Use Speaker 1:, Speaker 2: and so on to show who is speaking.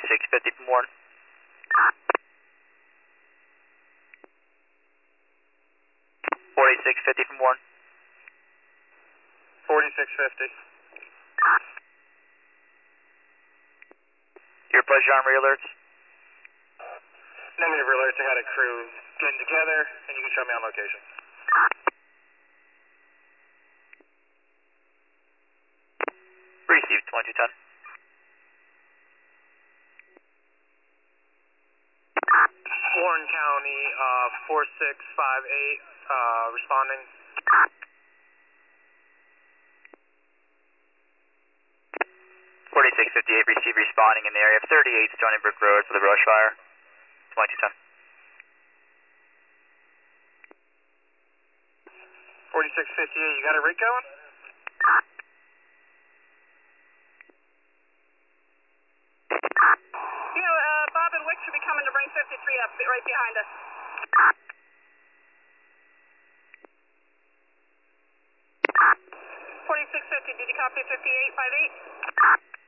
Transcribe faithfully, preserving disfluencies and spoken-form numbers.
Speaker 1: forty-six fifty from Warren. forty-six fifty from Warren.
Speaker 2: forty-six fifty.
Speaker 1: Your pleasure on re-alerts.
Speaker 2: Negative alerts. I got a crew getting together, and you can show me on location.
Speaker 1: Received twenty ten.
Speaker 2: Warren County, uh, four six five eight, uh, responding.
Speaker 1: forty-six fifty-eight, received responding in the area of thirty-eight Stony Brook Road for the brush fire. twenty ten.
Speaker 2: forty-six fifty-eight, you got a rig going?
Speaker 3: Yeah, uh, Bob and Wick should be coming to bring fifty-three up right behind us. forty-six fifty, did you copy fifty-eight fifty-eight?